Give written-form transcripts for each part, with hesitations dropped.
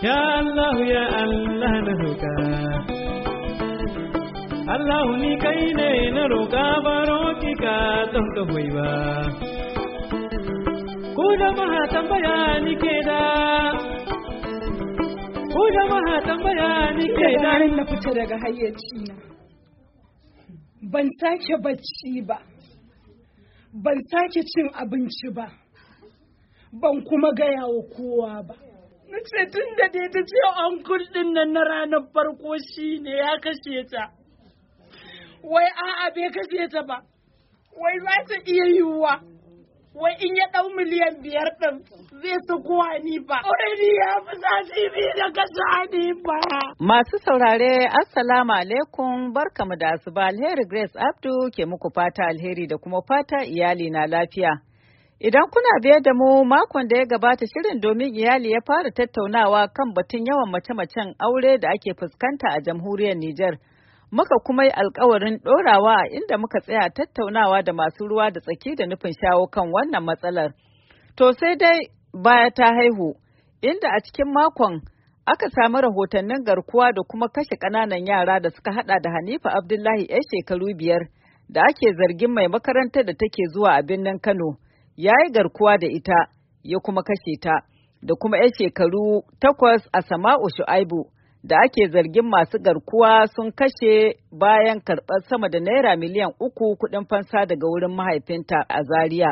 Ya Allah ya Allah na roƙa Allah ni kai ne na roƙa baro ki ka don ka hoyi ba ku jama'a tambaya ni ke da ku jama'a tambaya ni ke da na fita daga hayyaci na ban sake bacci ba ban sake cin abinci ba ban kuma gaya wa kowa ba na ce tun da dai ta ce onkul din nan na ranar farko shi ne ya kashe ta wai a'a bai kashe ta ba wai za ta iya yiwuwa wai in ya ɗau miliyan 5 ɗin zai sako Hanifa. Already ya fi sati biyu da kasa Hanifa. Masu saurare Assalamu alaikum barkamu da asuba alheri Grace Abdu ke muku fata alheri da kuma fata iyali na lafiya. Idan kuna biye da mu makon da ya gabata shirin domin iyali ya fara tattaunawa kan batun yawan mace-macen aure da ake fuskanta a jamhuriyar Nijar. Muka kuma yi alkawarin ɗorawa a inda muka tsaya tattaunawa da masu ruwa da tsaki da nufin shawo kan wannan matsalar. To sai dai baya ta haihu, inda a cikin makon aka samu rahotannin garkuwa da kuma kashe ƙananan yara da suka hada da Hanifa Abdullahi 'yar shekaru 5 da ake zargin mai makarantar da take zuwa a birnin Kano. Ya yi garkuwa da ita, ya kuma kashe ta, da kuma 'yar shekaru 8 a Sama'u Shu'aibu. Da ake zargin masu garkuwa sun kashe bayan karɓar sama da naira miliyan 3 kuɗin fansa daga wurin mahaifinta a Zaria.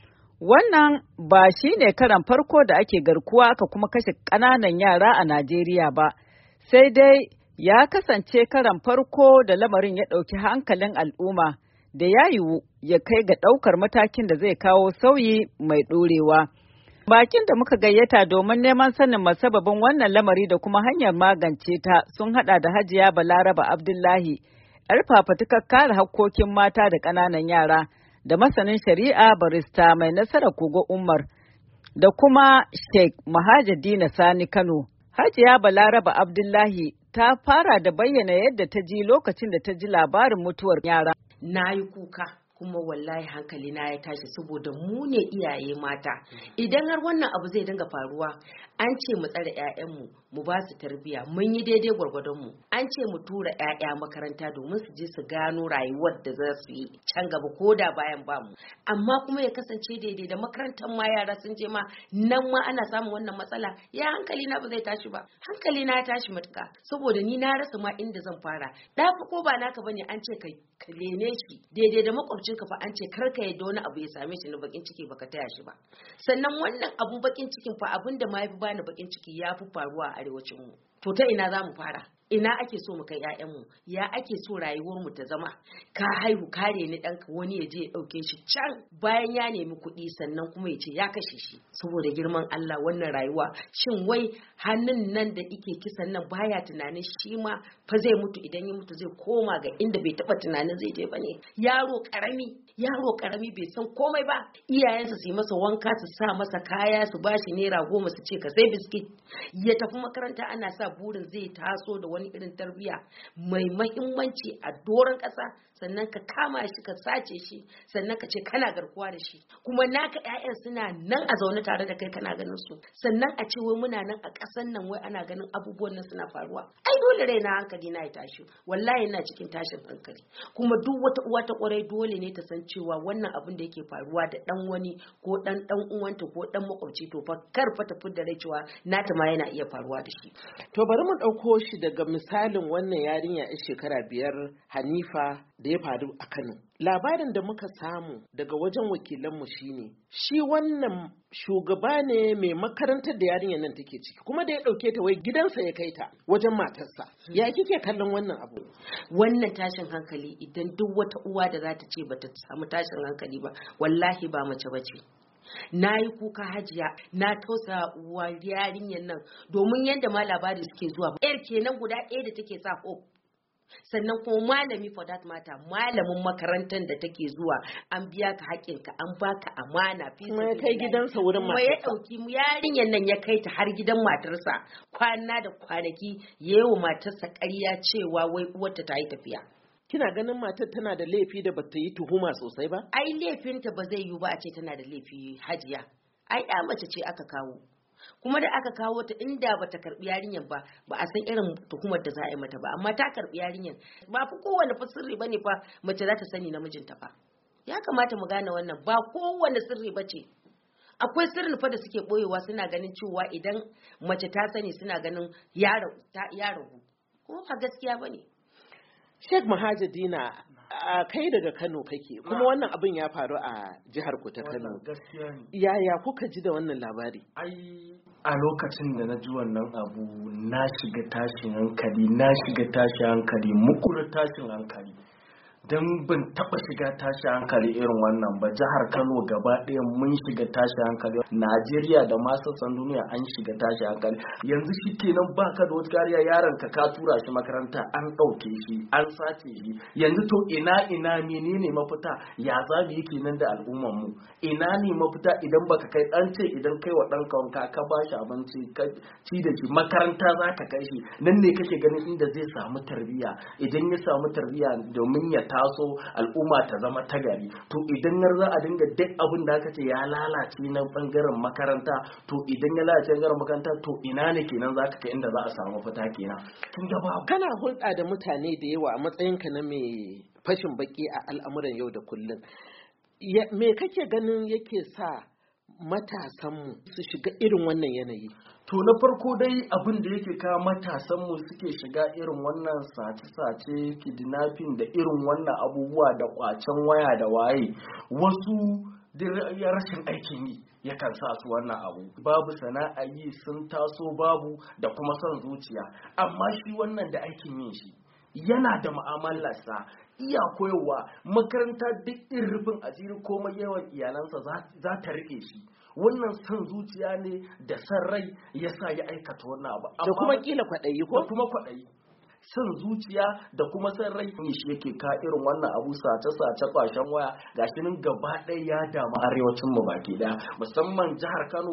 Wannan ba shi ne karan farko da ake garkuwa aka kuma kashe ƙananan yara a Najeriya ba, sai dai ya kasance karan farko da lamarin ya ɗauki hankalin al'umma da ya yiwu ya kai ga ɗaukar matakin da zai kawo sauyi mai ɗorewa. Bakin da muka gayyata domin neman sanin masababin wannan lamari da kuma hanyar magance ta sun hada da Hajiya Balaraba Abdullahi, 'yar fafatukar kare hakkokin mata da ƙananan yara, da masanin shari'a barista mai nasara Kogo Umar, da kuma Sheikh Mahajadina Sani Kano. Hajiya Balaraba Abdullahi ta fara da bayyana yadda ta ji lokacin da ta ji labarin mutuwar yara. Na yi kuka. Kuma wallahi hankali na ya tashi saboda mu ne iyaye mata. Idan har wannan abu zai dinga faruwa, an ce mu tsare 'ya'yanmu mu ba su tarbiyya, mun yi daidai gwargwadonmu. An ce mu tura 'ya'ya makaranta domin su je su gano rayuwar da za su yi can gaba ko da bayan bamu. Amma kuma ya kasance daidai da makarantar ma yara sun je ma nan ma ana samun wannan matsala. Ya hankali na ba zai tashi ba. Hankali na ya tashi matuka saboda ni na rasa ma inda zan fara. Ɗafa ko ba naka bane an ce ka lene shi daidai da makwabcin ka fa an ce kar ka yadda wani abu ya same shi na bakin ciki baka taya shi ba. Sannan wannan abun bakin cikin fa abin da ma yafi bani bakin ciki ya fi faruwa a arewacin mu. To ta ina za mu fara? Ina ake so mu kai 'ya'yanmu? Ya ake so rayuwarmu ta zama? Ka haihu kare ni ɗanka wani ya je ya ɗauke shi can bayan ya nemi kuɗi sannan kuma ya ce ya kashe shi. Saboda girman Allah wannan rayuwa shin wai hannun nan da ike kisan nan baya tunanin shi ma fa zai mutu, idan ya mutu zai koma ga inda bai taɓa tunanin zai je ba ne. Yaro ƙarami bai san komai ba. Iyayensa su yi masa wanka su sa masa kaya su bashi naira 10 su ce ka sai biskit ya tafi makaranta ana sa burin zai taso da wani irin tarbiyya mai mahimmanci a doron ƙasa, sannan ka kama shi ka sace shi sannan ka ce kana garkuwa da shi, kuma naka 'ya'yan suna nan a zaune tare da kai kana ganin su, sannan a ce wai muna nan a ƙasan nan wai ana ganin abubuwan nan suna faruwa. Ai dole raina hankali na ya tashi, wallahi ina cikin tashin hankali. Kuma duk wata uwa ta kwarai dole ne ta san cewa wannan abin da yake faruwa da dan wani ko dan uwanta ko dan makwabci to fa kar fa ta fidda rai cewa nata ma yana iya faruwa da shi. To bari mu ɗauko shi daga misalin wannan yarinya 'yar shekara 5 Hanifa da ya faru a Kano. Labarin da muka samu daga wajen wakilanmu shine shi wannan shugaba ne mai makarantar da yarinyar nan take ciki, kuma da ya ɗauke ta wai gidansa ya kai ta wajen matarsa. Ya kike kallon wannan abu? Wannan tashin hankali, idan duk wata uwa da za ta ce bata samu tashin hankali ba wallahi ba mace bace. Na yi kuka Hajiya, na tausa uwa yarinyar nan domin yadda ma labari suke zuwa. Yar kenan guda ɗaya da take sa hope. Sannan kuma malami for that matter, malamin makarantar da take zuwa an biya ka haƙinka, an baka amana fi kuma ya kai gidansa wurin matarsa. Kuma ya ɗauki yarinyar nan ya kai ta har gidan matarsa, kwana da kwanaki yayi wa matarsa ƙarya cewa wai uwarta ta yi tafiya. Kina ganin matar tana da laifi da bata yi tuhuma sosai ba? Ai laifinta ba zai yiwu ba a ce tana da laifi Hajiya. Ai mace ce aka kawo. kuma da aka kawo ta inda bata karbi yarinyar ba a san irin tuhumar da za a yi mata ba, amma ta karbi yarinyar. Ba fa kowane fa sirri bane fa mace za ta sani namijinta fa. Ya kamata mu gane wannan, ba kowane sirri bace. Akwai sirrin fa da suke boyewa, suna ganin cewa idan mace ta sani suna ganin ya ragu, kuma ba gaskiya bane. Sheikh Mahajadina, kai daga Kano kake, kuma wannan abin ya faru a jihar ku ta Kano. Yaya kuka ji da wannan labari? Ai, a lokacin da na ji wannan abu na shiga tashin hankali, mukurar tashin hankali. Don ban taba shiga tashi hankali irin wannan ba. Jihar Kano gaba ɗaya mun shiga tashi hankali, Najeriya da ma sassan duniya an shiga tashi hankali. Yanzu shi kenan baka da wata kariya, yaron ka tura shi makaranta an ɗauke shi, an sace shi. Yanzu to ina menene mafita? Ya zamu yi kenan da al'umman mu? Ina ne mafita idan baka kai an ce idan kai wa ɗanka wanka ka bashi abinci ka ci da shi, makaranta zaka kai shi, nan ne kake ganin inda zai samu tarbiyya. Idan ya samu tarbiyya domin ya taso al'umma ta zama tagari, to idan har za a dinga duk abin da aka ce ya lalace na bangaren makaranta, to idan ya lalace bangaren makaranta, to ina ne kenan zaka kai inda za a samu fita kenan? Kin ga ba kana hulɗa da mutane da yawa a matsayinka na mai fashin baki a al'amuran yau da kullum, me kake ganin yake sa matasanmu su shiga irin wannan yanayi? To na farko dai abin da yake kawo matasanmu suke shiga irin wannan sace-sace, kidnapping da irin wannan abubuwa da kwacen waya da waye, wasu da rashin aikin yi yakan sa su wannan abu. Babu sana'a yi, sun taso babu, da kuma son zuciya. Amma shi wannan da aikin yin shi yana da mu'amalarsa, iya koyarwa, makaranta duk irin rufin asiri komai yawan iyalansa za ta rike shi. Wannan son zuciya ne da san rai ya sa ya aikata wannan abu. Da kuma kila kwaɗayi ko? Da kuma kwaɗayi. Son zuciya da kuma san rai ne shi yake ka irin wannan abu, sace kwashen waya, gashi nan gaba ɗaya ya damu arewacin mu baki ɗaya, musamman jihar Kano.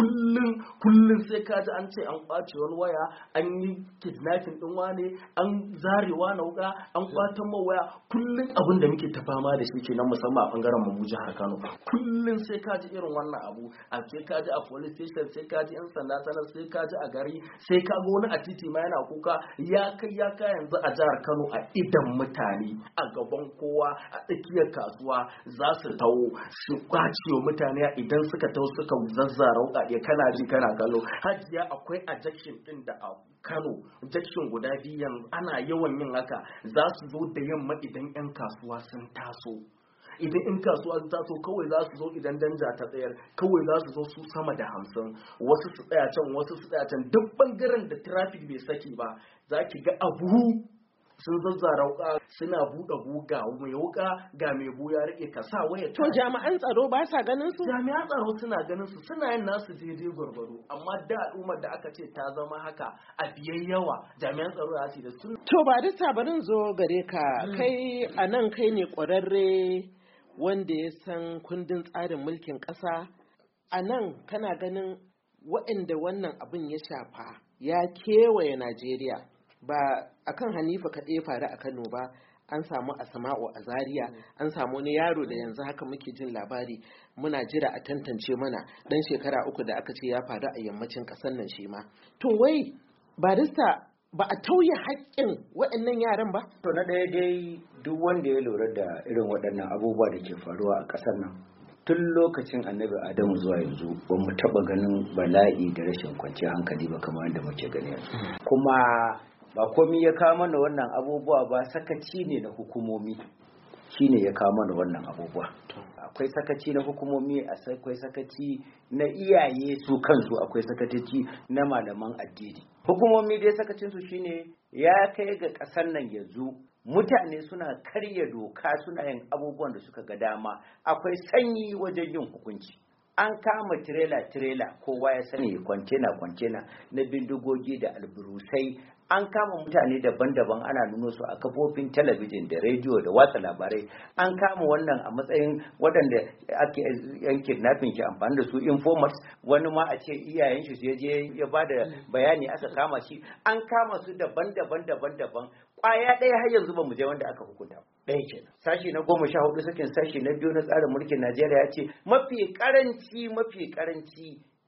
Kullum sai ka ji an ce an kwace wani waya, an yi kidnapping din wane, an zarewa na wuka, an kwatan ma waya. Kullum abin da muke ta fama da shi kenan, musamman a bangaren mu jihar Kano. Kullum sai ka ji irin wannan abu, a sai ka ji a police station, sai ka ji yan sanda sanar, sai ka ji a gari, sai ka ga wani a titi ma yana kuka. Ya kai yanzu a jihar Kano a idan mutane, a gaban kowa, a tsakiyar kasuwa za su taho su kwace wa mutane. Idan suka taho suka zazzara wuƙaƙe, kana ji kana kallo. Hajiya, akwai a jakshin din da a Kano, jakshin guda biyu ana yawan yin haka. Za su zo da yamma idan 'yan kasuwa sun taso. Idan in kasuwa ta so kawai za su zo, idan danja ta tsayar kawai za su zo su sama da 50, wasu su tsaya can, wasu su tsaya can, duk bangaren da traffic bai saki ba. Za ki ga abu sun zazzara wuka, suna buɗe buga mai wuka ga mai buya rike ka sa waya. To jami'an tsaro ba sa ganin su? Jami'an tsaro suna ganin su, suna yin nasu daidai gwargwaro, amma da al'ummar da aka ce ta zama haka a biyan yawa, jami'an tsaro ya ce da su. To ba da sabarin zo gare ka, kai a nan kai ne ƙwararre wanda ya san kundin tsarin mulkin ƙasa. A nan kana ganin waɗanda wannan abin ya shafa ya kewaye Najeriya, ba akan Hanifa kaɗai faru a Kano ba, an samu Asma'u a Zaria, an samu wani yaro da yanzu haka muke jin labari, muna jira a tantance mana, ɗan shekara 3 da aka ce ya faru a yammacin ƙasar nan shi ma. To wai barista, ba a tauye haƙƙin waɗannan yaran ba? To na ɗaya dai, duk wanda ya lura da irin waɗannan abubuwa da ke faruwa a ƙasar nan, tun lokacin annabi Adamu zuwa yanzu ba mu taɓa ganin bala'i da rashin kwanciyar hankali ba kamar yadda muke gani yanzu. Kuma ba komai ya kawo mana wannan abubuwa ba, sakaci ne na hukumomi shine ya kawo mana wannan abubuwa. Akwai sakaci na hukumomi, akwai sakaci na iyaye su kansu, akwai sakaci na malaman addini. Hukumomi dai sakacinsu shine ya kai ga ƙasar nan yanzu mutane suna karya doka, suna yin abubuwan da suka ga dama. Akwai sanyi wajen yin hukunci. An kama tirela kowa ya sani, kwantena na bindigogi da alburusai. An kama mutane daban-daban, ana nuno su a kafofin talabijin da rediyo da watsa labarai. An kama wannan a matsayin waɗanda ake yan kidnapping ke amfani da su, informers. Wani ma a ce iyayen shi su je ya ba da bayani aka kama shi. An kama su daban-daban. Kwaya ɗaya har yanzu ba mu je wanda aka hukunta. Ɗaya kenan. Sashi na 14 sakin sashi na 2 na tsarin mulkin Najeriya ya ce mafi karanci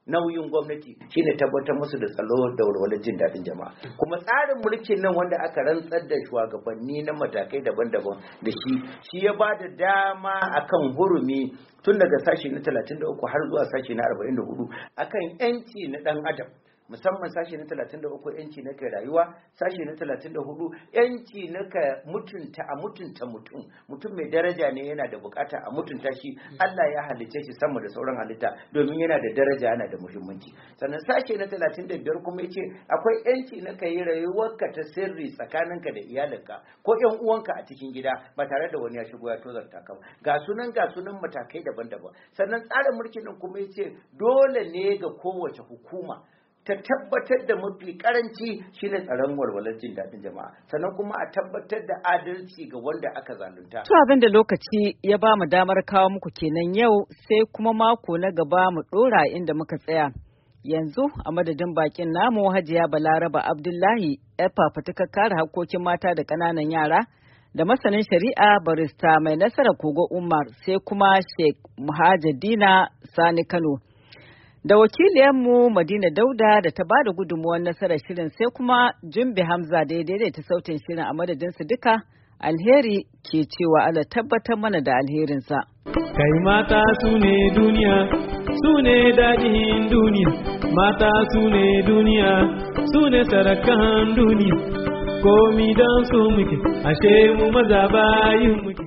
nauyin gwamnati shine tabbatar musu da tsaro da walwalar jin daɗin jama'a. Kuma tsarin mulkin nan wanda aka rantsar da shugabanni na matakai daban-daban da shi ya ba da dama akan hurumi tun daga sashi na 33 har zuwa sashi na 44 akan 'yanci na ɗan adam. Musamman sashi na 33 yanci na kai rayuwa, sashi na 34 yanci na ka mutunta mutum mai daraja ne, yana da bukata a mutunta shi. Allah ya halicce shi sama da sauran halitta domin yana da daraja, yana da muhimmanci. Sannan sashi na 35 kuma yace akwai yanci na kai rayuwarka ta sirri tsakaninka da iyalinka ko ƴan uwanka a cikin gida ba tare da wani ya shigo ya tozarta ka. Ga sunan matakai daban-daban. Sannan tsarin mulkin nan kuma yace dole ne ga kowace hukuma ta tabbatar da mafi karanci shine tsaron walwalar jin daɗin jama'a, sannan kuma a tabbatar da adalci ga wanda aka zalunta. To abin da lokaci ya ba mu damar kawo muku kenan yau, sai kuma mako na gaba mu ɗora inda muka tsaya. Yanzu a madadin bakin namu Hajiya Balaraba Abdullahi, yar fafutukar kare hakkokin mata da ƙananan yara, da masanin shari'a barista mai nasara Kogo Umar, sai kuma Sheikh Muhajjadina Sani Kano. Da wakiliyarmu Madina Dauda da ta bada gudunmuwar nasarar shirin, sai kuma Jumbe Hamza da ya daidaita sautin shirin. A madadinsu duka, alheri ke cewa Allah tabbatar mana da alherinsa. Kai mata su ne duniya, su ne daɗin duniya, mata su ne duniya, su ne sarakan duniya, komi don su muke, ashe mu maza bayin muke.